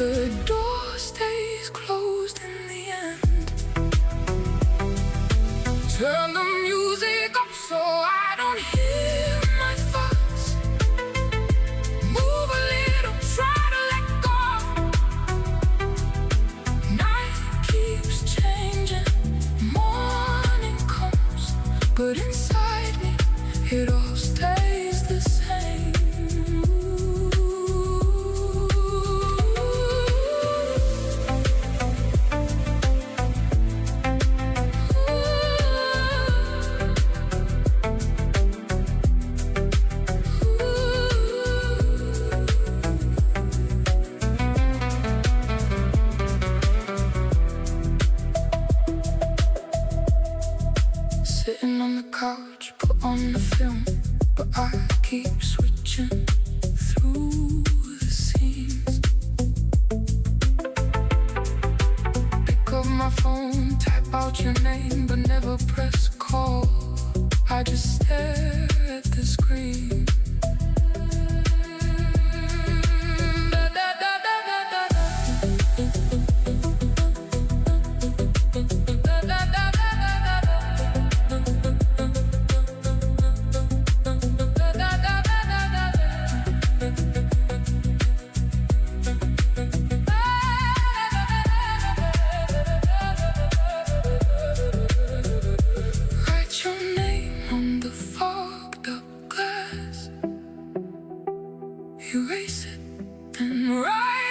The door stays closed in the end. Turn the music up so I don't hear my thoughts. Move a little, try to let go. Night keeps changing, morning comes, but inside me it all stays the same. Sitting on the couch, put on the film, but I keep switching through the scenes. Pick up my phone, type out your name, but never press call. I just stare at the screen. Erase it and write